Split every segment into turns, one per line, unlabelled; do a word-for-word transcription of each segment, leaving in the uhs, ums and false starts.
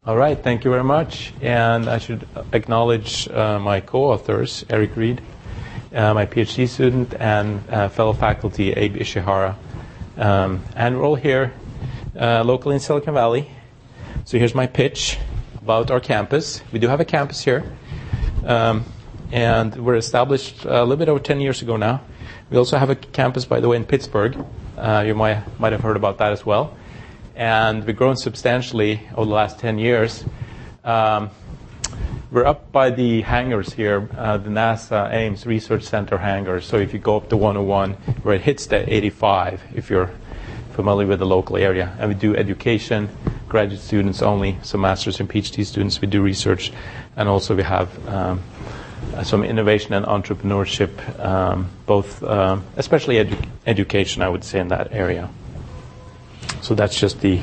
All right, thank you very much. And I should acknowledge uh, my co-authors, Eric Reed, uh, my PhD student, and uh, fellow faculty, Abe Ishihara. Um, and we're all here uh, locally in Silicon Valley. So here's my pitch about our campus. We do have a campus here. Um, and we're established a little bit over ten years ago now. We also have a campus, by the way, in Pittsburgh. Uh, you might, might have heard about that as well. And we've grown substantially over the last ten years. Um, we're up by the hangars here, uh, the NASA Ames Research Center hangars. So if you go up to one oh one, where it hits the eighty-five, if you're familiar with the local area. And we do education, graduate students only, so master's and PhD students. We do research, and also we have um, some innovation and entrepreneurship, um, both, um, especially edu- education, I would say, in that area. So that's just the,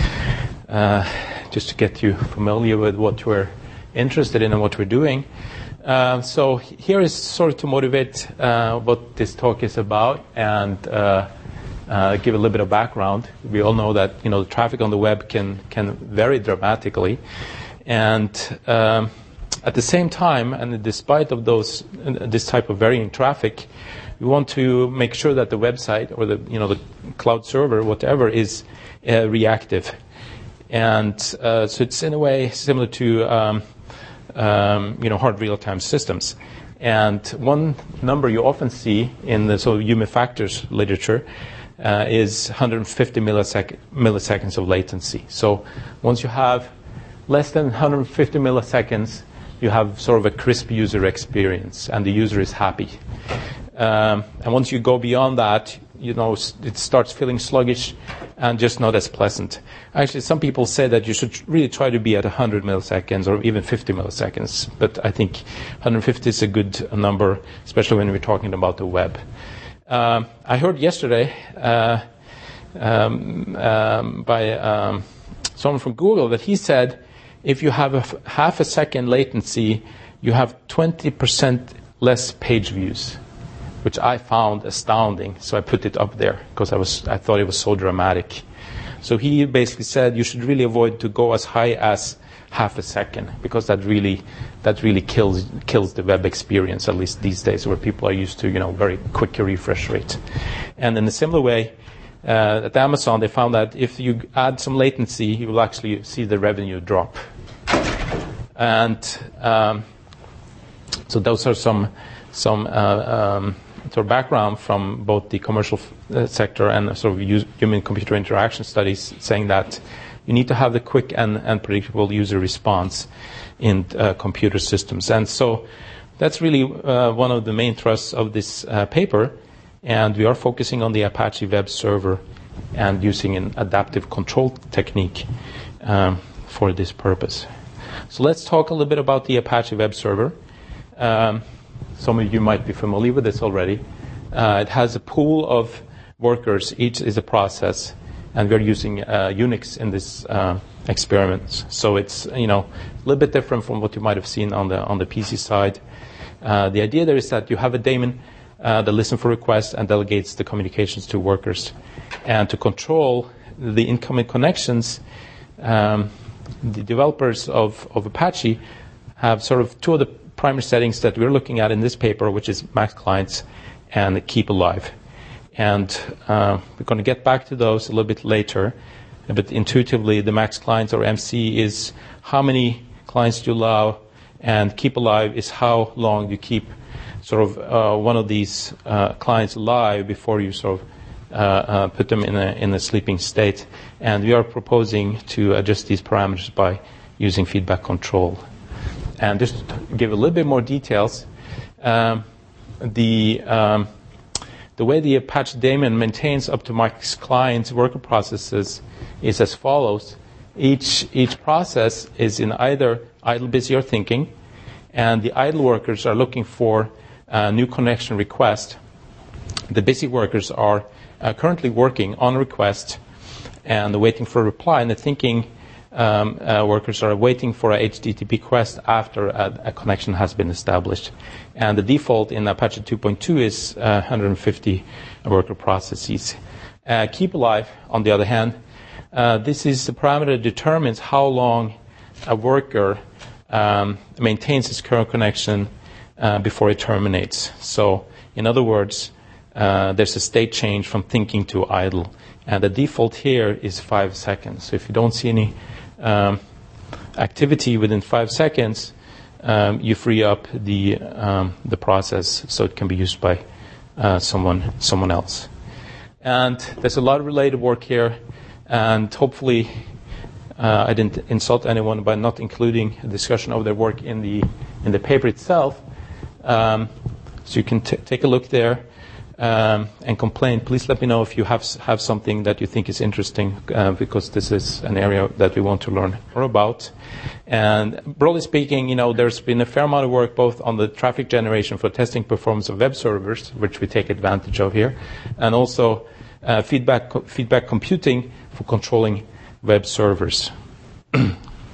uh, just to get you familiar with what we're interested in and what we're doing. Uh, so here is sort of to motivate uh, what this talk is about and uh, uh, give a little bit of background. We all know that you know the traffic on the web can can vary dramatically, and um, at the same time, and despite of those this type of varying traffic, we want to make sure that the website or the you know the cloud server, whatever, is uh, reactive, and uh, so it's in a way similar to um, um, you know hard real-time systems. And one number you often see in the sort of human factors literature uh, is one hundred fifty millisec- milliseconds of latency. So once you have less than one hundred fifty milliseconds, you have sort of a crisp user experience, and the user is happy. Um, and once you go beyond that, you know, it starts feeling sluggish and just not as pleasant. Actually, some people say that you should really try to be at one hundred milliseconds or even fifty milliseconds. But I think one hundred fifty is a good number, especially when we're talking about the web. Um, I heard yesterday uh, um, um, by um, someone from Google that he said if you have a f- half a second latency, you have twenty percent less page views, which I found astounding. So I put it up there because I was I thought it was so dramatic. So he basically said you should really avoid to go as high as half a second, because that really that really kills kills the web experience, at least these days, where people are used to you know very quick refresh rate. And in a similar way, uh, at Amazon they found that if you add some latency, you will actually see the revenue drop. And um, so those are some some uh, um, sort of background from both the commercial uh, sector and sort of use, human-computer interaction studies, saying that you need to have the quick and, and predictable user response in uh, computer systems. And so that's really uh, one of the main thrusts of this uh, paper. And we are focusing on the Apache web server and using an adaptive control technique um, for this purpose. So let's talk a little bit about the Apache web server. Um, Some of you might be familiar with this already. Uh, it has a pool of workers. Each is a process, and we're using uh, Unix in this uh, experiment. So it's you know a little bit different from what you might have seen on the on the P C side. Uh, the idea there is that you have a daemon uh, that listens for requests and delegates the communications to workers, and to control the incoming connections, um, the developers of, of Apache have sort of two of the primary settings that we're looking at in this paper, which is max clients and keep alive. And uh, we're going to get back to those a little bit later. But intuitively, the max clients, or M C, is how many clients do you allow, and keep alive is how long you keep sort of uh, one of these uh, clients alive before you sort of uh, uh, put them in a, in a sleeping state. And we are proposing to adjust these parameters by using feedback control. And just to give a little bit more details, um, the um, the way the Apache daemon maintains up to max clients worker processes is as follows. Each each process is in either idle, busy, or thinking, and the idle workers are looking for a new connection request. The busy workers are uh, currently working on a request and waiting for a reply, and the thinking Um, uh, workers are waiting for a H T T P request after a, a connection has been established. And the default in Apache two point two is uh, one hundred fifty worker processes. Uh, keep alive, on the other hand, uh, this is the parameter that determines how long a worker um, maintains its current connection uh, before it terminates. So, in other words, uh, there's a state change from thinking to idle. And the default here is five seconds. So if you don't see any um, activity within five seconds, um, you free up the um, the process so it can be used by uh, someone someone else. And there's a lot of related work here, and hopefully uh, I didn't insult anyone by not including a discussion of their work in the in the paper itself. Um, so you can t- take a look there. Um, and complain, please let me know if you have have something that you think is interesting, uh, because this is an area that we want to learn more about. And broadly speaking, you know, there's been a fair amount of work both on the traffic generation for testing performance of web servers, which we take advantage of here, and also uh, feedback co- feedback computing for controlling web servers. I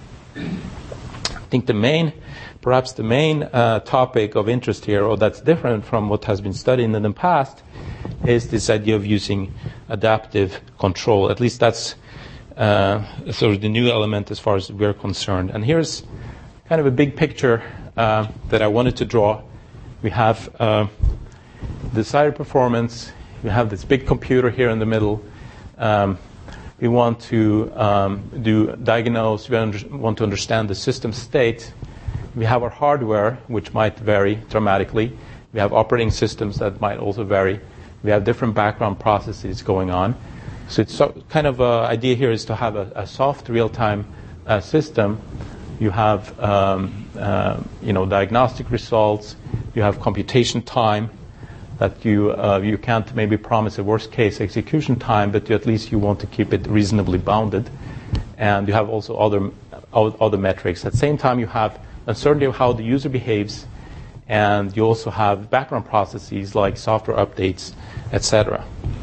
think the main Perhaps the main uh, topic of interest here, or that's different from what has been studied in the past, is this idea of using adaptive control. At least that's uh, sort of the new element as far as we're concerned. And here's kind of a big picture uh, that I wanted to draw. We have uh, desired performance. We have this big computer here in the middle. Um, we want to um, do diagnose. We under- want to understand the system state. We have our hardware, which might vary dramatically. We have operating systems that might also vary. We have different background processes going on. So it's so, kind of uh, idea here is to have a, a soft real-time uh, system. You have um, uh, you know diagnostic results. You have computation time that you uh, you can't maybe promise a worst-case execution time, but you, at least you want to keep it reasonably bounded. And you have also other other metrics. At the same time, you have uncertainty of how the user behaves, and you also have background processes like software updates, et cetera.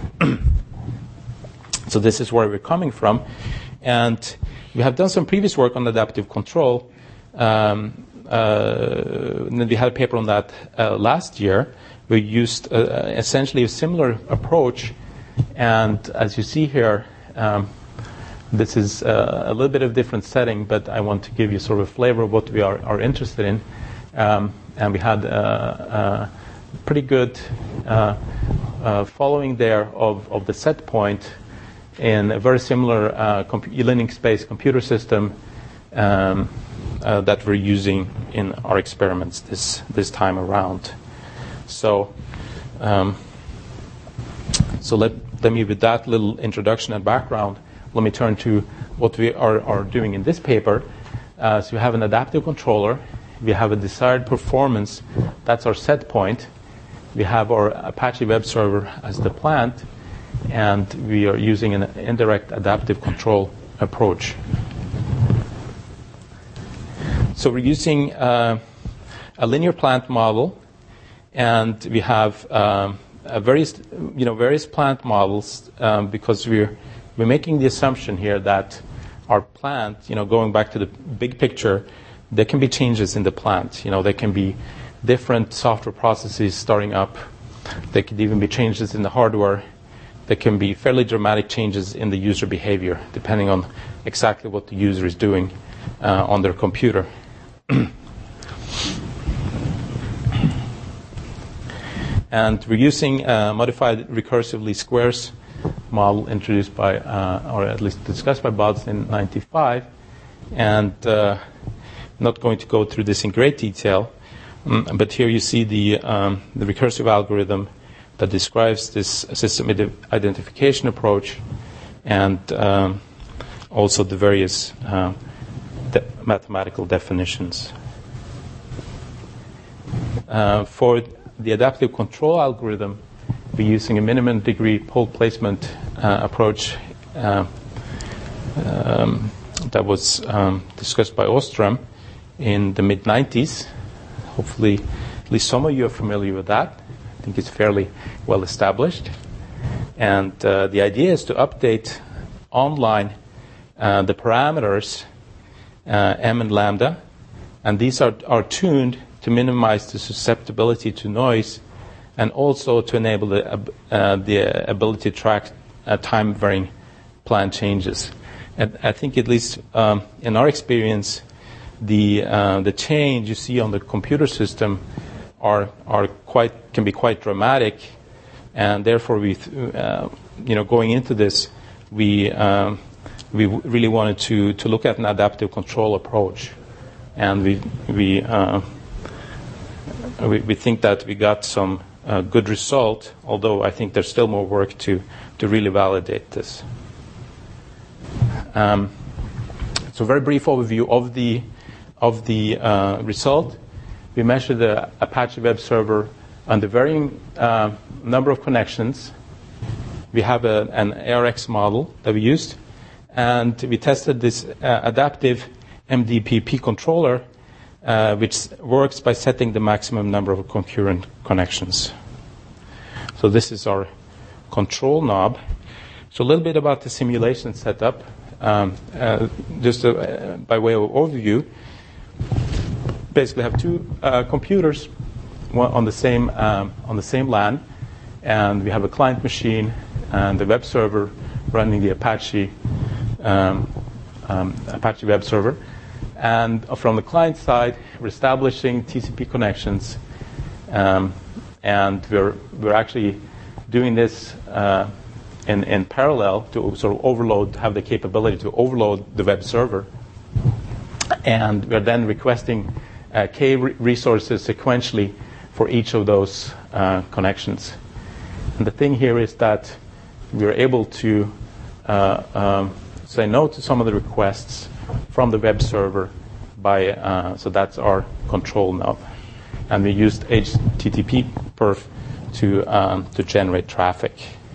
So this is where we're coming from. And we have done some previous work on adaptive control. Um, uh, and we had a paper on that uh, last year. We used uh, essentially a similar approach. And as you see here, um, this is uh, a little bit of a different setting, but I want to give you sort of a flavor of what we are, are interested in. Um, and we had uh, uh, pretty good uh, uh, following there of, of the set point in a very similar uh, comp- Linux-based computer system um, uh, that we're using in our experiments this this time around. So, um, so let, let me, with that little introduction and background, let me turn to what we are, are doing in this paper. Uh, so we have an adaptive controller. We have a desired performance. That's our set point. We have our Apache web server as the plant. And we are using an indirect adaptive control approach. So we're using uh, a linear plant model. And we have um, a various, you know, various plant models um, because we're We're making the assumption here that our plant, you know, going back to the big picture, there can be changes in the plant. You know, there can be different software processes starting up. There could even be changes in the hardware. There can be fairly dramatic changes in the user behavior, depending on exactly what the user is doing uh, on their computer. And we're using uh, modified recursively squares model introduced by, uh, or at least discussed by Bods in ninety-five. And uh, not going to go through this in great detail, um, but here you see the, um, the recursive algorithm that describes this system identification approach, and um, also the various uh, de- mathematical definitions. Uh, for the adaptive control algorithm, we're using a minimum degree pole placement uh, approach uh, um, that was um, discussed by Ostrom in the mid nineties. Hopefully, at least some of you are familiar with that. I think it's fairly well established. And uh, the idea is to update online uh, the parameters uh, m and lambda, and these are, are tuned to minimize the susceptibility to noise, and also to enable the, uh, the ability to track uh, time-varying plant changes. And I think, at least um, in our experience, the uh, the change you see on the computer system are are quite can be quite dramatic, and therefore we uh, you know going into this we um, we really wanted to to look at an adaptive control approach, and we we uh, we, we think that we got some uh, good result, although I think there's still more work to to really validate this. Um, so very brief overview of the of the uh, result. We measured the Apache web server under varying uh, number of connections. We have a, an A R X model that we used, and we tested this uh, adaptive M D P P controller, uh, which works by setting the maximum number of concurrent connections. So this is our control knob. So a little bit about the simulation setup, um, uh, just uh, by way of overview. Basically, have two uh, computers one on the same um, on the same LAN, and we have a client machine and the web server running the Apache um, um, Apache web server. And from the client side, we're establishing T C P connections, um, and we're we're actually doing this uh, in in parallel to sort of overload, have the capability to overload the web server, and we're then requesting uh, K re- resources sequentially for each of those uh, connections. And the thing here is that we're able to uh, um, say no to some of the requests from the web server by, uh, so that's our control knob. And we used H T T P perf to, um, to generate traffic.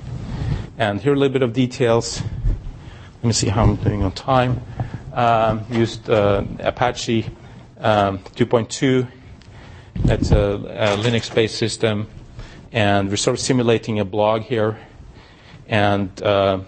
And here are a little bit of details. Let me see how I'm doing on time. Um, used uh, Apache um, two point two. That's a, a Linux-based system. And we're sort of simulating a blog here. And uh,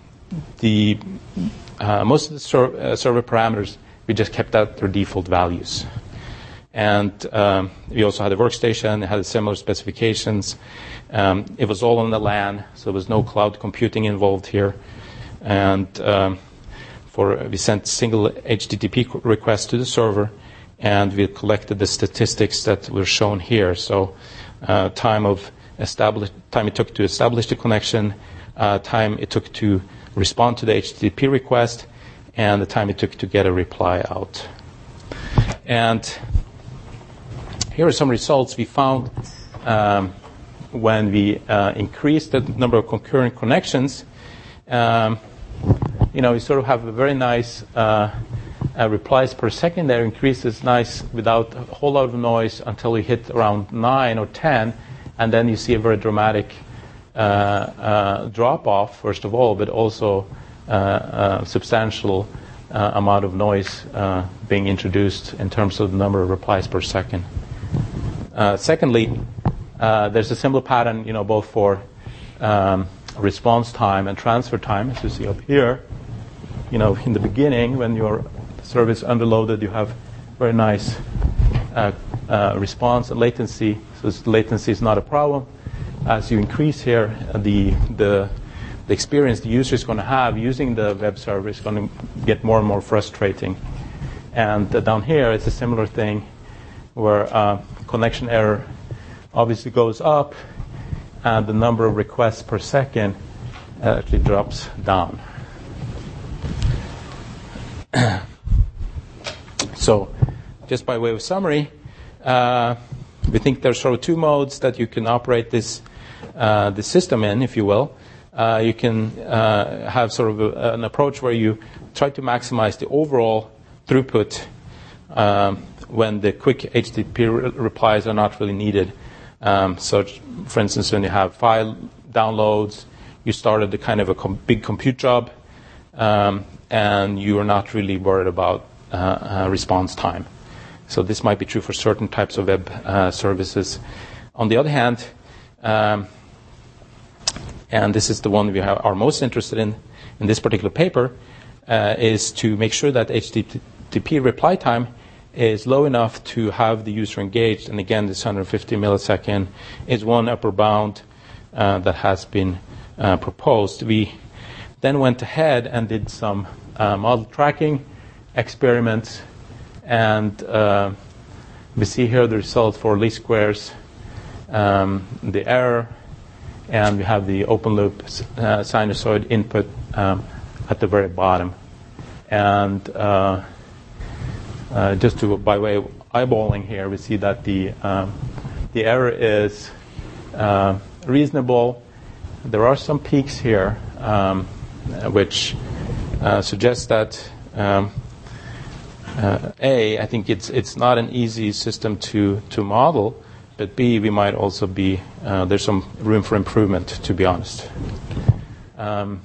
the uh, most of the ser- uh, server parameters, we just kept at their default values. And um, we also had a workstation. It had similar specifications. Um, it was all on the LAN, so there was no cloud computing involved here. And um, for we sent single H T T P requests to the server, and we collected the statistics that were shown here. So uh, time of establish time it took to establish the connection, uh, time it took to respond to the H T T P request, and the time it took to get a reply out. And here are some results we found um, when we uh, increased the number of concurrent connections. Um, you know, we sort of have a very nice uh, uh, replies per second there, increases nice without a whole lot of noise until we hit around nine or ten, and then you see a very dramatic uh, uh, drop-off, first of all, but also uh, uh, substantial uh, amount of noise uh, being introduced in terms of the number of replies per second. Uh, secondly, uh, there's a similar pattern, you know, both for um, response time and transfer time, as you see up here. You know, in the beginning, when your service underloaded, you have very nice uh, uh, response and latency. So this latency is not a problem. As you increase here, uh, the the the experience the user is going to have using the web server is going to get more and more frustrating. And uh, down here, it's a similar thing, where uh, connection error obviously goes up, and the number of requests per second actually drops down. So, just by way of summary, uh, we think there's sort of two modes that you can operate this uh, the system in, if you will. Uh, you can uh, have sort of a, an approach where you try to maximize the overall throughput um, when the quick H T T P re- replies are not really needed. Um, so, for instance, when you have file downloads, you started the kind of a com- big compute job, um, and you are not really worried about uh, uh, response time. So this might be true for certain types of web uh, services. On the other hand, um, and this is the one we have, are most interested in in this particular paper, uh, is to make sure that H T T P reply time is low enough to have the user engaged. And again, this one hundred fifty millisecond is one upper bound uh, that has been uh, proposed. We then went ahead and did some uh, model tracking experiments, And uh, we see here the result for least squares, um, the error, and we have the open loop uh, sinusoid input um, at the very bottom. And uh, uh, just to by way of eyeballing here, we see that the um, the error is uh, reasonable. There are some peaks here, um, which uh, suggest that um, uh, A, I think it's it's not an easy system to to model, but B, we might also be uh, there's some room for improvement, to be honest. Um,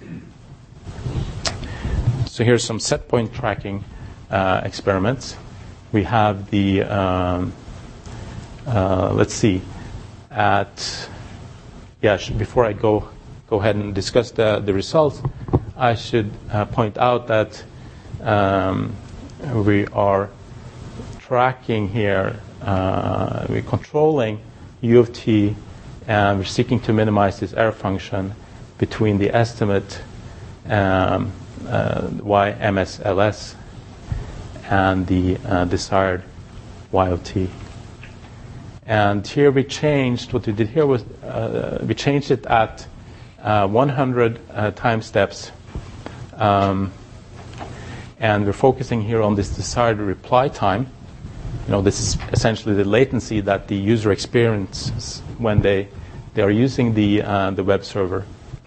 so here's some set point tracking uh, experiments. We have the um, uh, let's see at yeah sh- before I go go ahead and discuss the the results, I should uh, point out that um, we are tracking here. Uh, we're controlling U of t, and we're seeking to minimize this error function between the estimate um, uh, y M S L S and the uh, desired y of t. And here we changed, what we did here was uh, we changed it at uh, one hundred uh, time steps. Um, and we're focusing here on this desired reply time. You know, this is essentially the latency that the user experiences when they they are using the uh, the web server,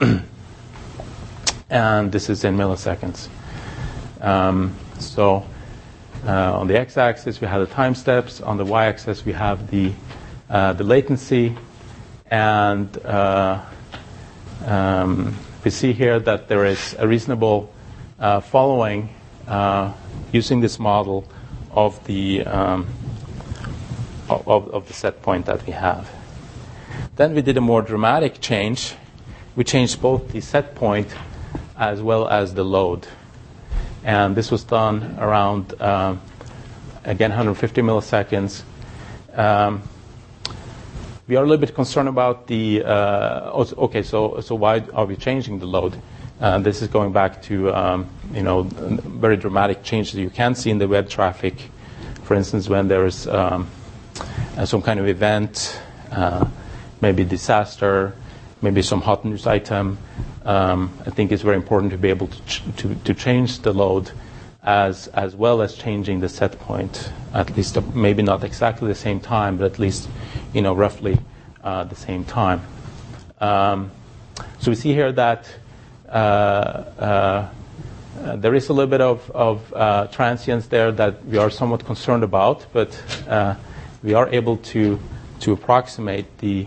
and this is in milliseconds. Um, so uh, on the x-axis we have the time steps. On the y-axis we have the uh, the latency, and uh, um, we see here that there is a reasonable uh, following uh, using this model of the um, of, of the set point that we have. Then we did a more dramatic change. We changed both the set point as well as the load, and this was done around um, again one hundred fifty milliseconds. Um, we are a little bit concerned about the uh, also, okay. So so why are we changing the load? Uh, this is going back to um, you know very dramatic changes you can see in the web traffic. For instance, when there is um, uh, some kind of event, uh, maybe disaster, maybe some hot news item, um, I think it's very important to be able to ch- to, to change the load as as well as changing the set point. At least uh, maybe not exactly the same time, but at least you know roughly uh, the same time. Um, so we see here that. Uh, uh, uh, there is a little bit of, of uh, transience there that we are somewhat concerned about, but uh, we are able to to approximate the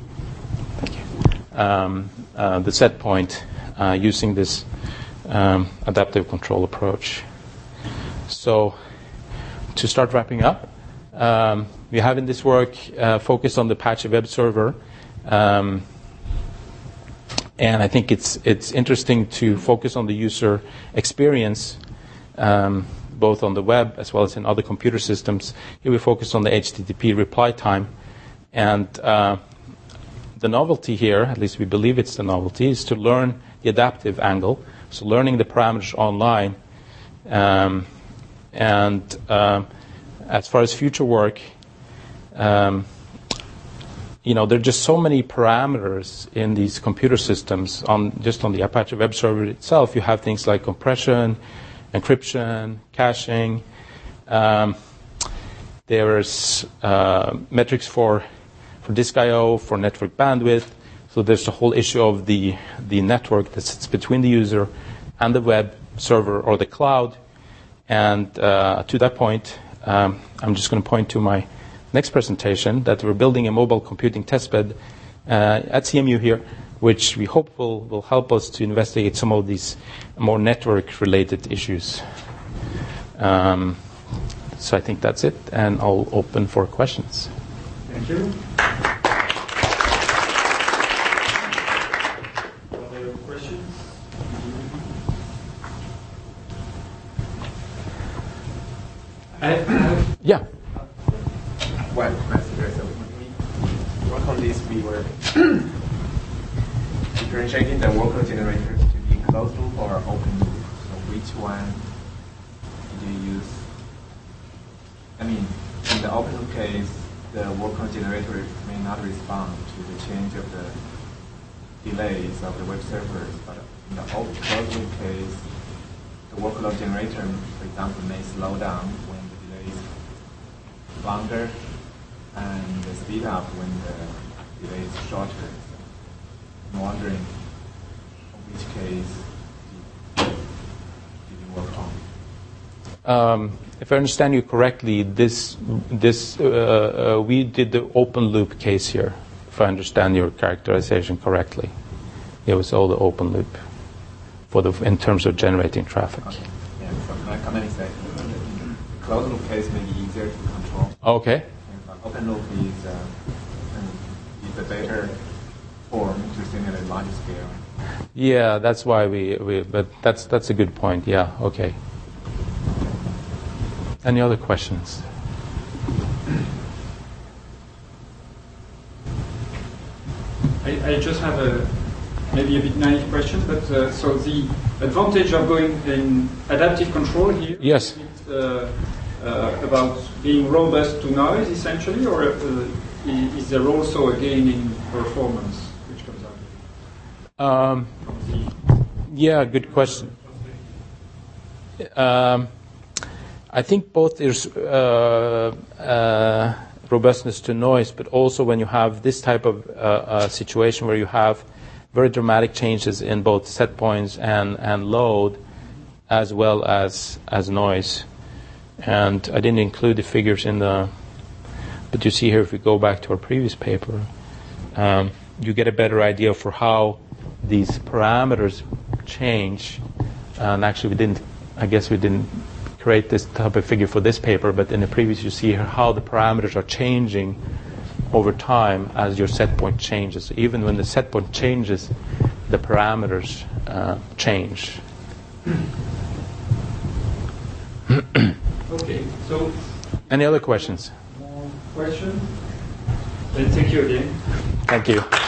um, uh, the set point uh, using this um, adaptive control approach. So, to start wrapping up, um, we have in this work uh, focused on the Apache web server. Um, And I think it's it's interesting to focus on the user experience, um, both on the web as well as in other computer systems. Here we focus on the H T T P reply time. And uh, the novelty here, at least we believe it's the novelty, is to learn the adaptive angle, so learning the parameters online. Um, and uh, as far as future work, um, you know, there are just so many parameters in these computer systems. On just on the Apache web server itself, you have things like compression, encryption, caching. Um, there's uh, metrics for for disk I O, for network bandwidth. So there's the whole issue of the the network that sits between the user and the web server or the cloud. And uh, to that point, um, I'm just going to point to my next presentation, that we're building a mobile computing testbed uh, at C M U here, which we hope will, will help us to investigate some of these more network-related issues. Um, so I think that's it, and I'll open for questions.
Thank you. Other questions?
Yeah.
Well, so we work on this, we were differentiating the workload generators to be closed loop or open loop. So which one did you use? I mean, in the open loop case, the workload generator may not respond to the change of the delays of the web servers, but in the open closed loop case, the workload generator, for example, may slow down when the delay is longer and speed up when the delay is shorter. So I'm wondering which case did, did you work on?
Um, if I understand you correctly, this this uh, uh, we did the open loop case here. If I understand your characterization correctly, it was all the open loop for the in terms of generating traffic.
Okay. Yeah. So can I comment and say the closed loop case may be easier to control.
Okay.
And open loop is uh, is a better form to simulate large scale.
Yeah, that's why we, we but that's that's a good point. Yeah. Okay. Any other questions?
I, I just have a maybe a bit naive question, but uh, so the advantage of going in adaptive control here
Yes.
is uh, uh, about being robust to noise essentially, or uh, is there also a gain in performance which comes out
Um,
from the
yeah, good question. Um, I think both there's uh, uh, robustness to noise, but also when you have this type of uh, uh, situation where you have very dramatic changes in both set points and, and load, as well as as noise. And I didn't include the figures in the, but you see here if we go back to our previous paper, um, you get a better idea for how these parameters change. And actually, we didn't. I guess we didn't create this type of figure for this paper, but in the previous you see here how the parameters are changing over time as your set point changes. Even when the set point changes, the parameters uh, change.
Okay, so
Any other questions?
more questions? Then thank you again.
Thank you.